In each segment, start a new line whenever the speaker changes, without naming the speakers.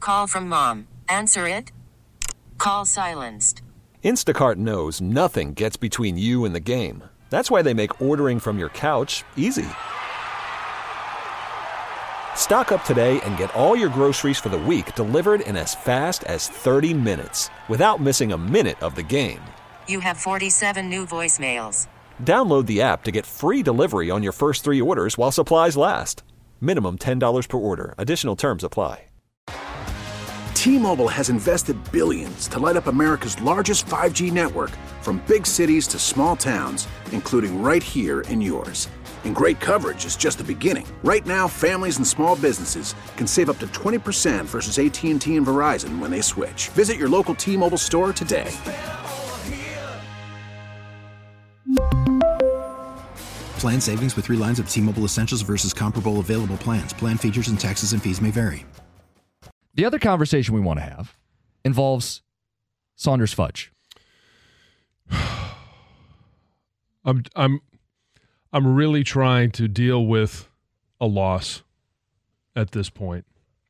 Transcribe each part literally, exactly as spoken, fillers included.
Call from mom. Answer it. Call silenced.
Instacart knows nothing gets between you and the game. That's why they make ordering from your couch easy. Stock up today and get all your groceries for the week delivered in as fast as thirty minutes without missing a minute of the game.
You have forty-seven new voicemails.
Download the app to get free delivery on your first three orders while supplies last. Minimum ten dollars per order. Additional terms apply.
T-Mobile has invested billions to light up America's largest five G network, from big cities to small towns, including right here in yours. And great coverage is just the beginning. Right now, families and small businesses can save up to twenty percent versus A T and T and Verizon when they switch. Visit your local T-Mobile store today.
Plan savings with three lines of T-Mobile Essentials versus comparable available plans. Plan features and taxes and fees may vary.
The other conversation we want to have involves Saunders Fudge.
I'm I'm I'm really trying to deal with a loss at this point.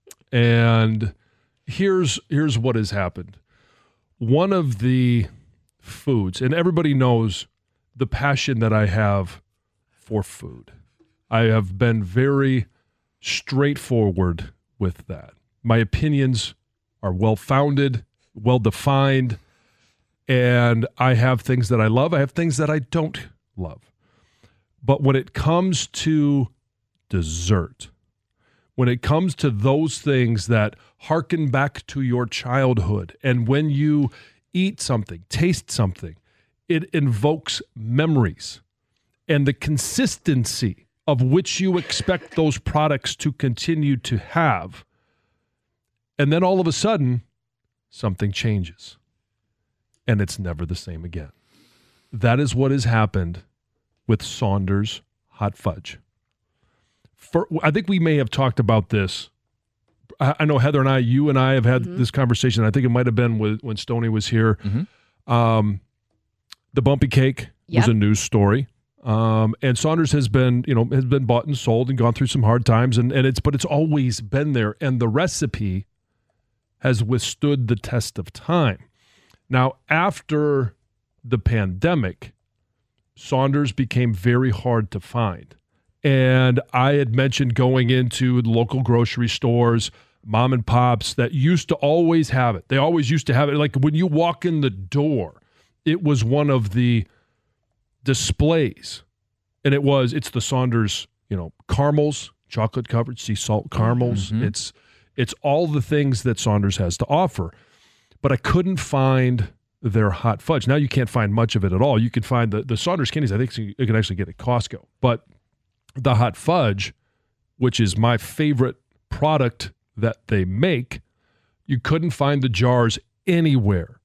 And here's here's what has happened. One of the foods, and everybody knows the passion that I have for food. I have been very straightforward with that. My opinions are well-founded, well-defined, and I have things that I love. I have things that I don't love. But when it comes to dessert, when it comes to those things that harken back to your childhood, and when you eat something, taste something, it invokes memories and the consistency of which you expect those products to continue to have. And then all of a sudden, something changes. And it's never the same again. That is what has happened with Saunders Hot Fudge. For, I think we may have talked about this. I, I know Heather and I, you and I have had mm-hmm. this conversation. I think it might have been with, when Stoney was here. Mm-hmm. Um, the bumpy cake yep. was a news story. Um, and Saunders has been, you know, has been bought and sold and gone through some hard times, and, and it's, but it's always been there. And the recipe has withstood the test of time. Now, after the pandemic, Saunders became very hard to find. And I had mentioned going into local grocery stores, mom and pops that used to always have it. They always used to have it. Like when you walk in the door, it was one of the displays, and it was it's the Saunders, you know, caramels, chocolate covered sea salt caramels. Mm-hmm. It's it's all the things that Saunders has to offer, but I couldn't find their hot fudge. Now you can't find much of it at all. You can find the the Saunders candies. I think you can actually get at Costco, but the hot fudge, which is my favorite product that they make, you couldn't find the jars anywhere,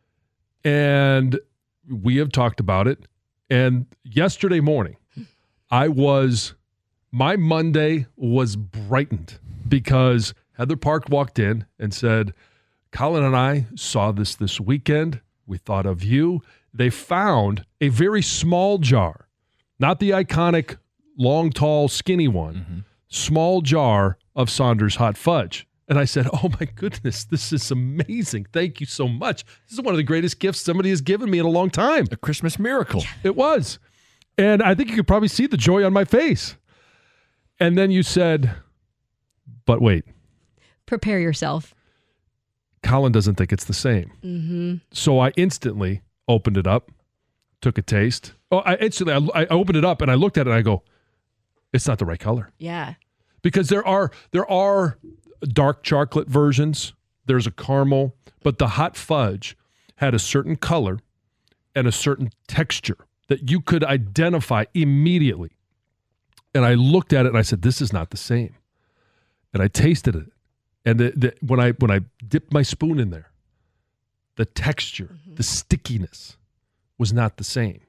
and we have talked about it. And yesterday morning, I was, my Monday was brightened because Heather Park walked in and said, Colin and I saw this this weekend. We thought of you. They found a very small jar, not the iconic long, tall, skinny one, mm-hmm. small jar of Saunders Hot Fudge. And I said, oh my goodness, this is amazing. Thank you so much. This is one of the greatest gifts somebody has given me in a long time.
A Christmas miracle.
It was. And I think you could probably see the joy on my face. And then you said, but wait.
Prepare yourself.
Colin doesn't think it's the same.
Mm-hmm.
So I instantly opened it up, took a taste. Oh, I instantly, I, I opened it up and I looked at it and I go, it's not the right color.
Yeah.
Because there are, there are, dark chocolate versions, there's a caramel, but the hot fudge had a certain color and a certain texture that you could identify immediately. And I looked at it and I said, this is not the same. And I tasted it. And the, the, when I when I dipped my spoon in there, the texture, mm-hmm. the stickiness was not the same.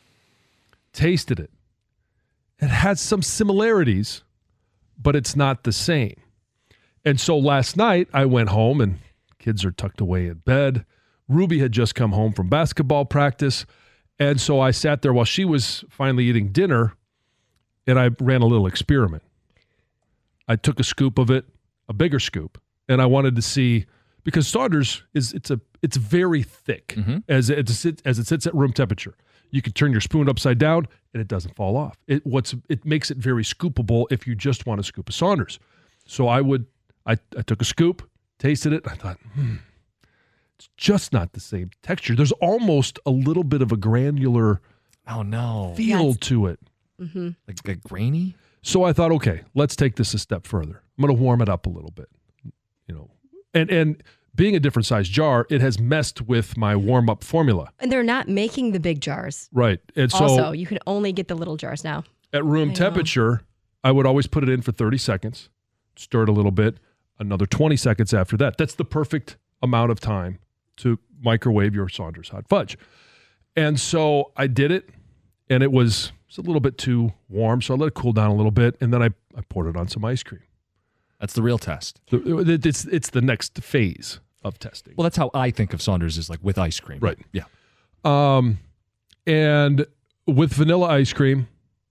Tasted it. It has some similarities, but it's not the same. And so last night I went home and kids are tucked away in bed. Ruby had just come home from basketball practice. And so I sat there while she was finally eating dinner and I ran a little experiment. I took a scoop of it, a bigger scoop, and I wanted to see because Saunders is it's a it's very thick
Mm-hmm.
as it sits as it sits at room temperature. You can turn your spoon upside down and it doesn't fall off. It what's it makes it very scoopable if you just want to scoop a Saunders. So I would I, I took a scoop, tasted it, and I thought, hmm, it's just not the same texture. There's almost a little bit of a granular
Oh, no.
feel
Yes.
to it.
Mm-hmm.
Like, like grainy?
So I thought, okay, let's take this a step further. I'm going to warm it up a little bit, you know, and and being a different size jar, it has messed with my warm up formula.
And they're not making the big jars.
Right. And so
Also, you can only get the little jars now.
at room
I know.
temperature, I would always put it in for thirty seconds, stir it a little bit, another twenty seconds after that. That's the perfect amount of time to microwave your Saunders hot fudge. And so I did it, and it was, it was a little bit too warm, so I let it cool down a little bit, and then I, I poured it on some ice cream.
That's the real test.
The- it- It's, it's the next phase of testing.
Well, that's how I think of Saunders is like with ice cream.
Right.
Yeah.
Um, and with vanilla ice cream,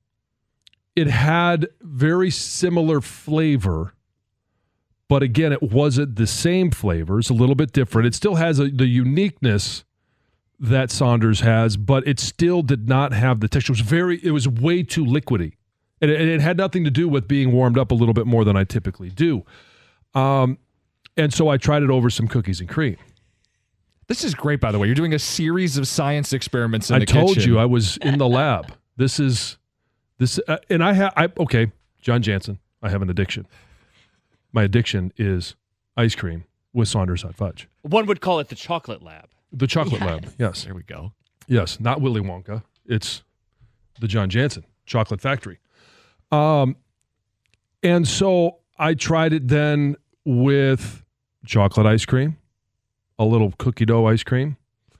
it had very similar flavor, but again, it wasn't the same flavor. It's a little bit different. It still has a, the uniqueness that Saunders has, but it still did not have the texture. It was very, it was way too liquidy. And it, it had nothing to do with being warmed up a little bit more than I typically do. Um, and so I tried it over some cookies and cream.
This is great, by the way. You're doing a series of science experiments in
I
the
told
kitchen.
you I was in the lab. This is this, uh, and I have. I okay, John Jansen. I have an addiction. My addiction is ice cream with Saunders hot fudge.
One would call it the chocolate lab.
The chocolate lab. Yes,
There we go.
yes. Not Willy Wonka. It's the John Jansen Chocolate Factory. Um, and so I tried it then with chocolate ice cream, a little cookie dough ice cream,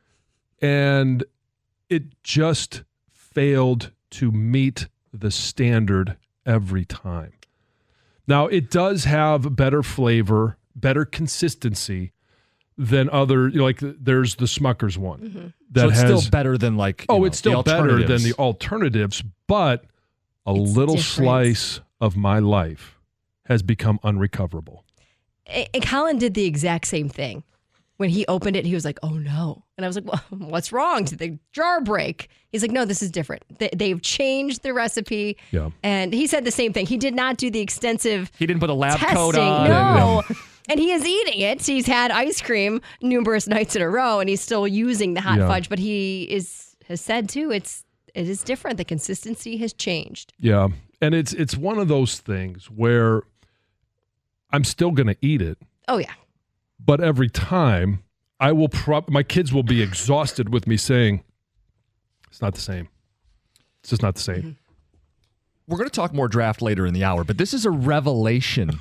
and it just failed to meet the standard every time. Now, it does have better flavor, better consistency than other, you know, like there's the Smucker's one.
Mm-hmm.
That
so it's
has,
still better than like you
oh,
know,
it's still
the
better than
alternatives.
the alternatives, but a
It's
little
different.
slice of my life has become unrecoverable.
A- And Colin did the exact same thing. When he opened it, he was like, oh no. And I was like, well, what's wrong? Did the jar break? He's like, no, this is different. They- They've changed the recipe.
Yeah.
And he said the same thing. He did not do the extensive
He didn't put a lab
testing.
coat on.
No. And he is eating it. He's had ice cream numerous nights in a row, and he's still using the hot
Yeah.
fudge. But he is has said too, it's it is different. The consistency has changed.
Yeah. And it's it's one of those things where I'm still going to eat it,
Oh yeah.
but every time I will prob my kids will be exhausted with me saying it's not the same. It's just not the same.
Mm-hmm.
We're going to talk more draft later in the hour, but this is a revelation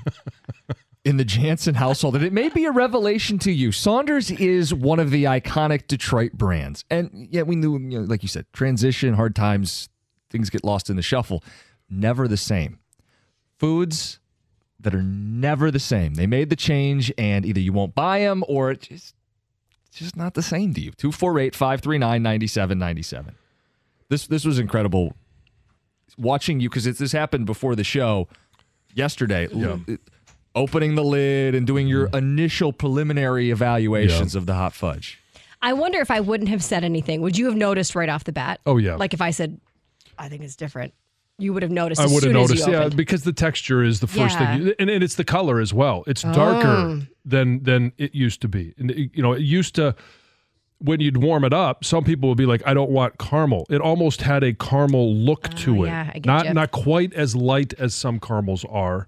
in the Jansen household, and it may be a revelation to you. Saunders is one of the iconic Detroit brands. And yeah, we knew, you know, like you said, transition, hard times, things get lost in the shuffle. Never the same. Foods that are never the same. They made the change, and either you won't buy them or it just, it's just not the same to you. two four eight, five three nine, nine seven nine seven. This, this was incredible watching you, because this happened before the show yesterday.
Yeah.
L- opening the lid and doing your initial preliminary evaluations
Yeah.
of the hot fudge.
I wonder if I wouldn't have said anything. Would you have noticed right off the bat?
Oh, yeah.
Like if I said, I think it's different, you would have noticed.
I
as
would have
soon as
noticed,
you
yeah,
opened.
because the texture is the first
Yeah.
thing, you, and, and it's the color as well. It's darker
Oh.
than than it used to be. And it- you know, it used to when you'd warm it up, some people would be like, "I don't want caramel." It almost had a caramel look to
Oh,
it,
yeah, I get
not
you.
not quite as light as some caramels are.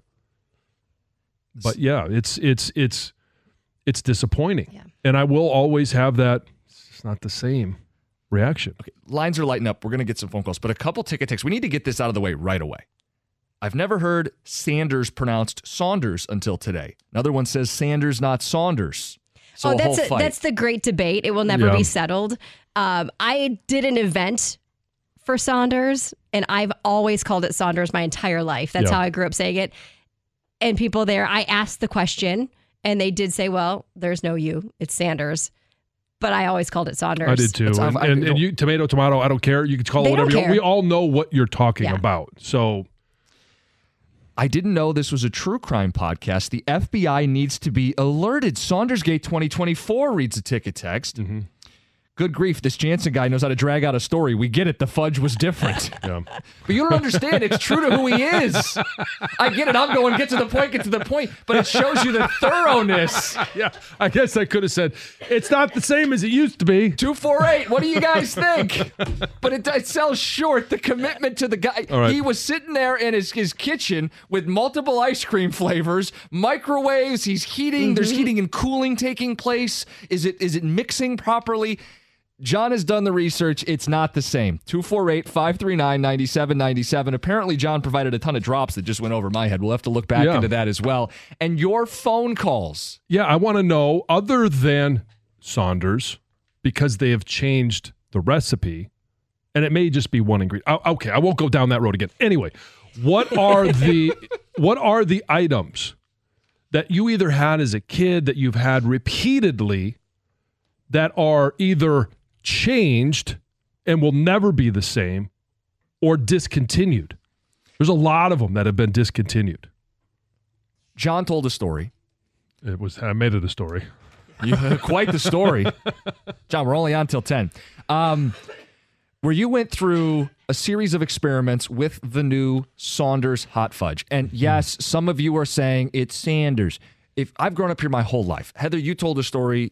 But yeah, it's it's it's it's disappointing,
Yeah.
and I will always have that. It's not the same reaction.
Okay, lines are lighting up. We're going to get some phone calls, but a couple ticket takes. We need to get this out of the way right away. I've never heard Sanders pronounced Saunders until today. Another one says Sanders, not Saunders. So
oh,
a
that's
whole
a,
fight.
that's the great debate. It will never
Yeah.
be settled. Um, I did an event for Saunders, and I've always called it Saunders my entire life. That's
Yeah.
how I grew up saying it. And people there, I asked the question, and they did say, "Well, there's no you. It's Sanders." But I always called it Saunders.
I did too.
It's-
And,
I- I
and,
don't-
and you, tomato, tomato, I don't care. You can call
They
it whatever
don't
you want.
care.
We all know what you're talking
Yeah.
about. So
I didn't know this was a true crime podcast. The F B I needs to be alerted. Saundersgate twenty twenty-four reads a ticket text.
Mm-hmm.
Good grief, this Jansen guy knows how to drag out a story. We get it. The fudge was different.
Yeah.
But you don't understand. It's true to who he is. I get it. I'm going, get to the point, get to the point. But it shows you the thoroughness.
Yeah, I guess I could have said, it's not the same as it used to be.
two four eight, what do you guys think? But it, it sells short the commitment to the guy.
Right.
He was sitting there in his, his kitchen with multiple ice cream flavors, microwaves, he's heating, mm-hmm. there's heating and cooling taking place. Is it is it mixing properly? John has done the research. It's not the same. two four eight, five three nine, nine seven nine seven. Apparently, John provided a ton of drops that just went over my head. We'll have to look back
yeah.
into that as well. And your phone calls.
Yeah, I want to know, other than Saunders, because they have changed the recipe, and it may just be one ingredient. Oh, okay, I won't go down that road again. Anyway, what are the what are the items that you either had as a kid that you've had repeatedly that are either changed and will never be the same or discontinued? There's a lot of them that have been discontinued.
John told a story.
It was I made it a story.
You, quite the story. John, we're only on till ten. Um, where you went through a series of experiments with the new Saunders hot fudge. And yes, some of you are saying it's Sanders. If I've grown up here my whole life. Heather, you told a story.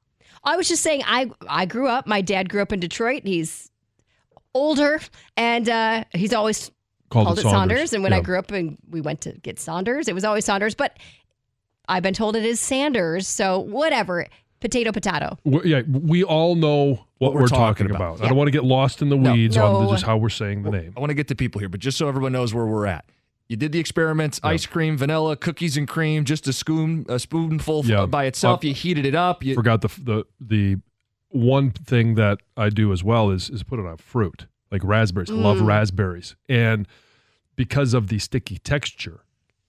I was just saying, I I grew up, my dad grew up in Detroit. He's older, and uh, he's always
called,
called
it
it
Saunders.
Saunders. And when
yeah.
I grew up and we went to get Saunders, it was always Saunders. But I've been told it is Sanders, so whatever. Potato, potato.
We, yeah, we all know what,
What
we're,
we're
talking,
talking
about.
about.
I don't want to get lost in the
No.
weeds
No.
on just how we're saying the name.
I want to get to people here, but just so everyone knows where we're at. You did the experiments, yeah. ice cream, vanilla, cookies and cream, just a spoon, a spoonful
yeah.
by itself.
Uh,
you heated it up. You
forgot the the the one thing that I do as well is is put it on fruit, like raspberries.
Mm.
I love raspberries, and because of the sticky texture,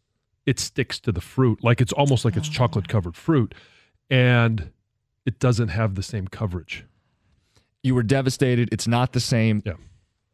it sticks to the fruit, like it's almost like it's
oh.
chocolate covered fruit, and it doesn't have the same coverage.
You were devastated. It's not the same.
Yeah.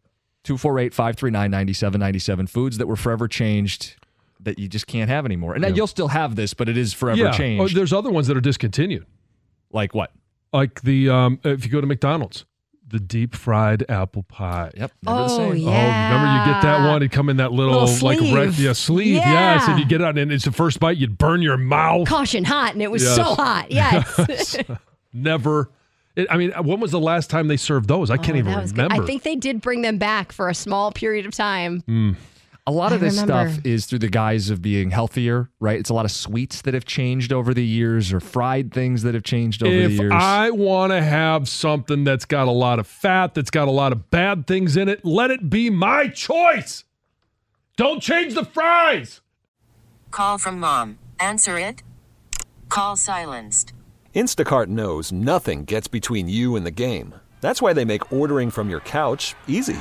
two four eight, five three nine, nine seven nine seven. Foods that were forever changed that you just can't have anymore. And then
Yeah.
you'll still have this, but it is forever
yeah.
changed.
Oh, there's other ones that are discontinued.
Like what?
Like the, um, if you go to McDonald's, the deep fried apple pie.
Yep. Never the
Oh,
same.
yeah.
Oh, remember you get that one? It'd come in that little,
Little
like
sleeve.
rec- yeah, sleeve.
Yeah.
Yes, and you get it out, and it's the first bite, you'd burn your mouth.
Caution hot, and it was
Yes.
so hot. Yes.
Never. It, I mean, when was the last time they served those? I can't
Oh,
even
that was good.
remember.
I think they did bring them back for a small period of time.
Mm.
A lot of
I
this
remember.
stuff is through the guise of being healthier, right? It's a lot of sweets that have changed over the years or fried things that have changed over
If
the years.
I want to have something that's got a lot of fat, that's got a lot of bad things in it, let it be my choice. Don't change the fries.
Call from mom. Answer it. Call silenced.
Instacart knows nothing gets between you and the game. That's why they make ordering from your couch easy.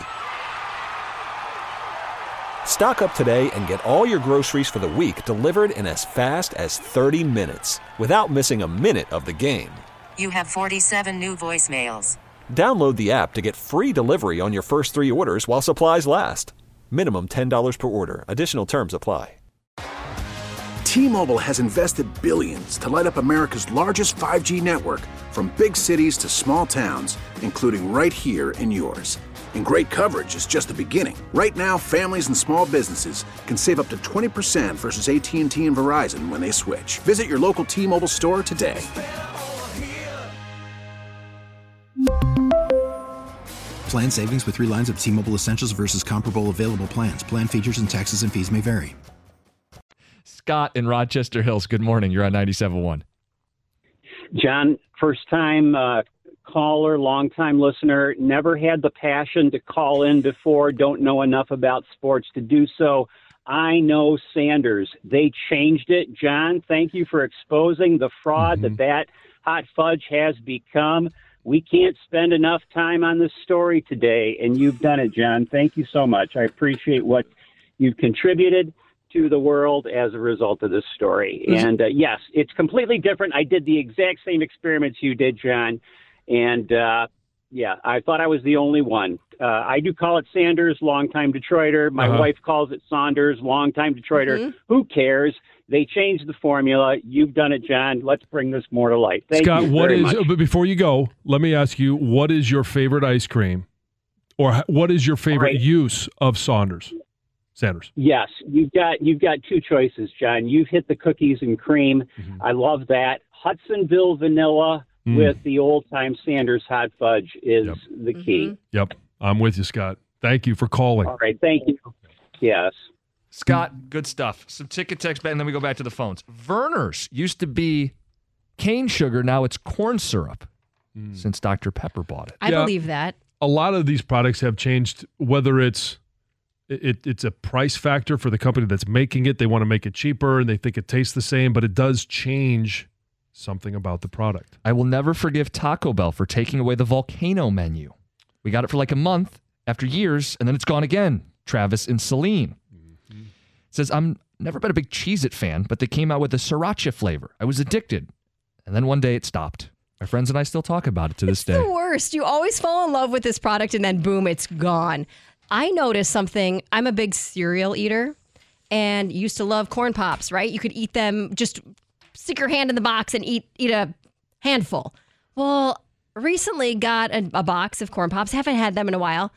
Stock up today and get all your groceries for the week delivered in as fast as thirty minutes without missing a minute of the game.
You have forty-seven new voicemails.
Download the app to get free delivery on your first three orders while supplies last. Minimum ten dollars per order. Additional terms apply.
T-Mobile has invested billions to light up America's largest five G network, from big cities to small towns, including right here in yours. And great coverage is just the beginning. Right now, families and small businesses can save up to twenty percent versus A T and T and Verizon when they switch. Visit your local T-Mobile store today.
Plan savings with three lines of T-Mobile Essentials versus comparable available plans. Plan features and taxes and fees may vary.
Scott in Rochester Hills, good morning. You're on ninety-seven point one.
John, first time uh, caller, long time listener, never had the passion to call in before, don't know enough about sports to do so. I know Sanders. They changed it. John, thank you for exposing the fraud
Mm-hmm.
that that hot fudge has become. We can't spend enough time on this story today, and you've done it, John. Thank you so much. I appreciate what you've contributed to the world as a result of this story. And uh, yes, it's completely different. I did the exact same experiments you did, John. And uh, Yeah, I thought I was the only one. Uh, I do call it Sanders, longtime Detroiter. My
Uh-huh.
wife calls it Saunders, longtime Detroiter.
Mm-hmm.
Who cares? They changed the formula. You've done it, John. Let's bring this more to light. Thank
Scott,
you
what
very
is?
much.
But before you go, let me ask you: what is your favorite ice cream, or h- what is your favorite
Right.
use of Saunders? Sanders.
Yes, you've got you've got two choices, John. You've hit the cookies and cream.
Mm-hmm.
I love that. Hudsonville vanilla
Mm.
with the old time Sanders hot fudge is
Yep.
the key.
Mm-hmm.
Yep, I'm with you, Scott. Thank you for calling.
All right, thank you. Yes.
Scott, good stuff. Some ticket text, and then we go back to the phones. Verner's used to be cane sugar. Now it's corn syrup since Doctor Pepper bought it.
I
Yeah.
believe that.
A lot of these products have changed, whether it's it, it's a price factor for the company that's making it. They want to make it cheaper and they think it tastes the same, but it does change something about the product.
I will never forgive Taco Bell for taking away the volcano menu. We got it for like a month after years, and then it's gone again. Travis and Celine. Says, I'm never been a big Cheez-It fan, but they came out with a sriracha flavor. I was addicted. And then one day it stopped. My friends and I still talk about it to this
It's
day.
the worst. You always fall in love with this product and then boom, it's gone. I noticed something. I'm a big cereal eater and used to love corn pops, right? You could eat them, just stick your hand in the box and eat eat a handful. Well, recently got a, a box of corn pops. Haven't had them in a while.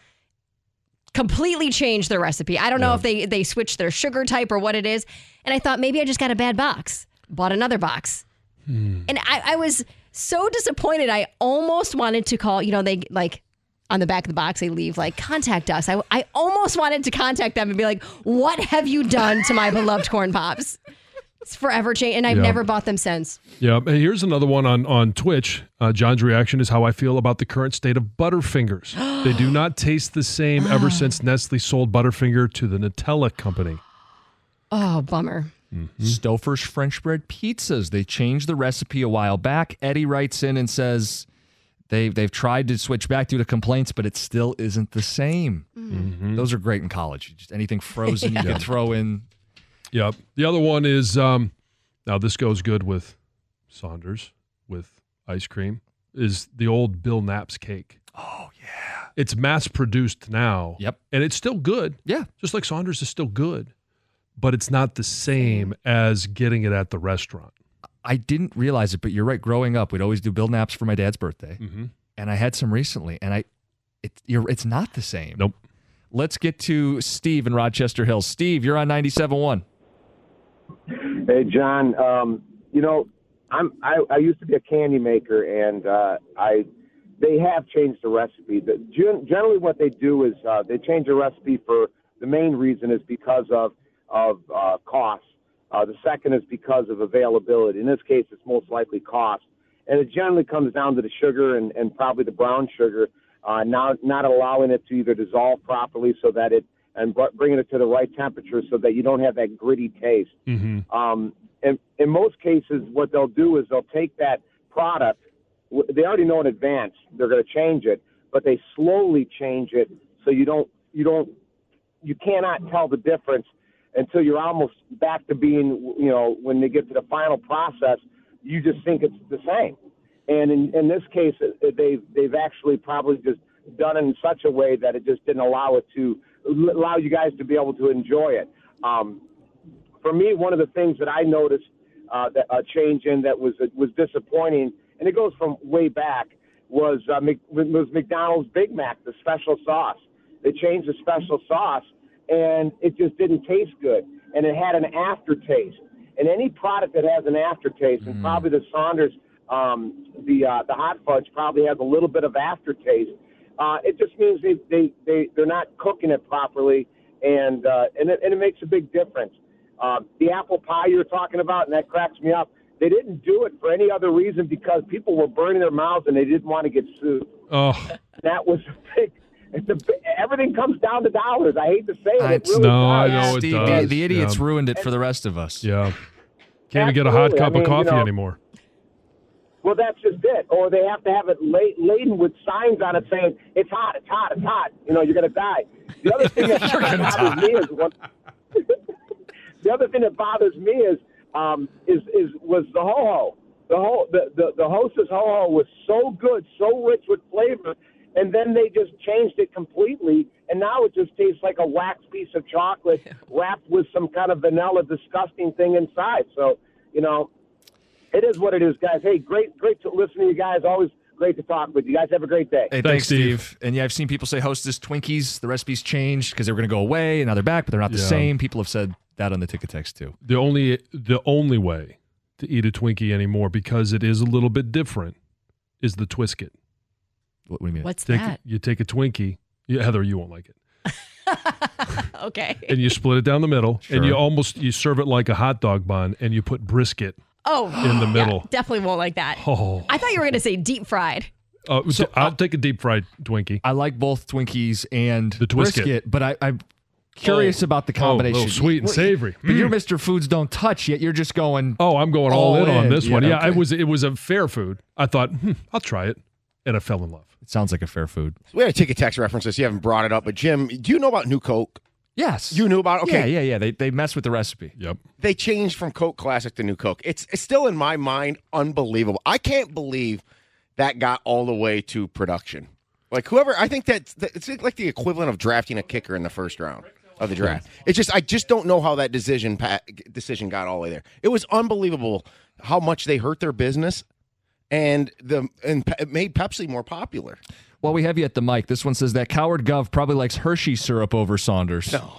Completely changed their recipe. I don't know
Yeah.
if they they switched their sugar type or what it is. And I thought maybe I just got a bad box. Bought another box. And I, I was so disappointed. I almost wanted to call, you know, they like on the back of the box, they leave like, contact us. I, I almost wanted to contact them and be like, what have you done to my beloved corn pops? It's forever changed. And I've
Yeah.
never bought them since.
Yeah. Hey, here's another one on, on Twitch. Uh, John's reaction is how I feel about the current state of Butterfingers. They do not taste the same ever since Nestle sold Butterfinger to the Nutella company.
Oh, bummer.
Stouffer's French bread pizzas. They changed the recipe a while back. Eddie writes in and says they, they've tried to switch back due to complaints, but it still isn't the same. Those are great in college. Just anything frozen you can throw in.
Yep. The other one is, um, now this goes good with Saunders, with ice cream, is the old Bill Knapp's cake.
Oh, yeah.
It's mass produced now.
Yep.
And it's still good.
Yeah.
Just like Saunders is still good. But it's not the same as getting it at the restaurant.
I didn't realize it, but you're right. Growing up, we'd always do Bill Knapp's for my dad's birthday.
Mm-hmm.
And I had some recently, and I, it, you're, it's not the same.
Nope.
Let's get to Steve in Rochester Hills. Steve, you're on ninety-seven point one.
Hey, John. Um, you know, I'm I, I used to be a candy maker, and uh, I they have changed the recipe. The, gen- generally, what they do is uh, they change the recipe for the main reason is because of of uh, cost. Uh, the second is because of availability. In this case, it's most likely cost, and it generally comes down to the sugar and, and probably the brown sugar. Uh, now, not allowing it to either dissolve properly so that it and br- bringing it to the right temperature so that you don't have that gritty taste.
Mm-hmm.
Um, and in most cases, what they'll do is they'll take that product. w- They already know in advance they're going to change it, but they slowly change it so you don't you don't you cannot tell the difference until you're almost back to being, you know, when they get to the final process, you just think it's the same. And in, in this case, it- they've they've actually probably just done it in such a way that it just didn't allow it to allow you guys to be able to enjoy it. Um, for me, one of the things that I noticed uh, that a change in that was was disappointing, and it goes from way back, was uh, Mc, was McDonald's Big Mac, the special sauce. They changed the special sauce, and it just didn't taste good, and it had an aftertaste. And any product that has an aftertaste, and probably the Saunders, um, the uh, the hot fudge probably has a little bit of aftertaste. Uh, it just means they they they they're not cooking it properly, and uh, and it, and it makes a big difference. Uh, the apple pie you were talking about, and that cracks me up. They didn't do it for any other reason because people were burning their mouths and they didn't want to get sued.
Oh,
That was a big. It's a, big- everything comes down to dollars. I hate to say it. It really
no, I
does.
know it
Steve,
does.
the, the idiots
Yeah.
ruined it for the rest of us.
Yeah. Can't even get a hot
Absolutely.
cup
I mean,
of coffee
you know,
anymore.
Well, that's just it. Or they have to have it la- laden with signs on it saying, it's hot, it's hot, it's hot. You know, you're going to die. The other thing that bothers me is what, the other thing that bothers me is um, is is was the ho-ho. The whole the, the, the Hostess ho-ho was so good, so rich with flavor, And then they just changed it completely, and now it just tastes like a wax piece of chocolate wrapped with some kind of vanilla disgusting thing inside. So, you know, it is what it is, guys. Hey, great, great to listen to you guys. Always great to talk with you guys. Have a great day.
Hey, thanks, thanks Steve. Steve. And yeah, I've seen people say Hostess Twinkies, the recipe's changed because they were going to go away, and now they're back, but they're not the
Yeah.
same. People have said that on the ticket text too.
The only the only way to eat a Twinkie anymore, because it is a little bit different, is the Twisket.
What do you mean?
What's
take,
that?
You take a Twinkie. Yeah, Heather, you won't like it.
Okay.
And you split it down the middle,
Sure.
and you almost you serve it like a hot dog bun, and you put brisket
Oh,
in the middle.
yeah, definitely won't like that.
Oh.
I thought you were going to say deep fried.
Uh,
So,
I'll
uh,
take a deep fried Twinkie.
I like both Twinkies and
The Twisket.
brisket, but I, I'm curious
Oh.
about the
Oh, a
combination.
little sweet and
Well,
savory.
But you're
Mm.
Mister Foods Don't Touch, yet you're just going.
Oh, I'm going all,
All
in, on
in.
this one.
Yeah,
Yeah,
okay.
I was. It was a fair food. I thought, hmm, I'll try it, and I fell in love.
It sounds like a fair food.
We had a ticket text reference this. You haven't brought it up, but Jim, do you know about New Coke?
Yes.
You knew about it? Okay.
Yeah, yeah, yeah. They, they mess with the recipe.
Yep.
They changed from Coke Classic to New Coke. It's, it's still, in my mind, unbelievable. I can't believe that got all the way to production. Like, whoever, I think that's, that, it's like the equivalent of drafting a kicker in the first round of the draft. It's just, I just don't know how that decision pa- decision got all the way there. It was unbelievable how much they hurt their business, and the and pe- it made Pepsi more popular.
While we have you at the mic, this one says that coward Gov probably likes Hershey syrup over Saunders.
No.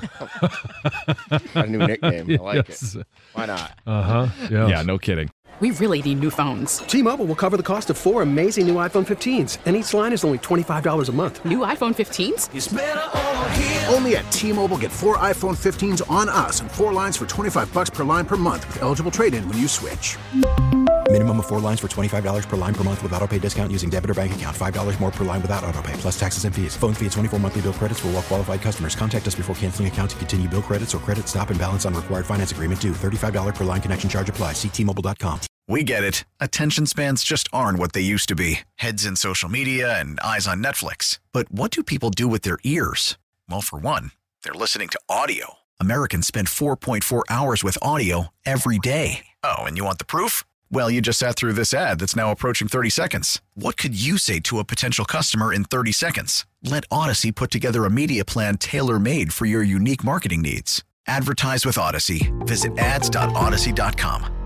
A new nickname. I like
Yes.
it. Why not?
Uh huh. Yeah.
Yeah, no kidding.
We really need new phones.
T-Mobile will cover the cost of four amazing new iPhone fifteens, and each line is only twenty-five dollars a month.
New iPhone fifteens?
It's better over here. Only at T-Mobile, get four iPhone fifteens on us and four lines for twenty-five bucks per line per month with eligible trade-in when you switch.
Minimum of four lines for twenty-five dollars per line per month with autopay discount using debit or bank account. five dollars more per line without autopay, plus taxes and fees. Phone fee at twenty-four monthly bill credits for well-qualified customers. Contact us before canceling account to continue bill credits or credit stop and balance on required finance agreement due. thirty-five dollars per line connection charge applies. See T Mobile dot com.
We get it. Attention spans just aren't what they used to be. Heads in social media and eyes on Netflix. But what do people do with their ears? Well, for one, they're listening to audio. Americans spend four point four hours with audio every day. Oh, and you want the proof? Well, you just sat through this ad that's now approaching thirty seconds. What could you say to a potential customer in thirty seconds? Let Odyssey put together a media plan tailor-made for your unique marketing needs. Advertise with Odyssey. Visit ads dot odyssey dot com.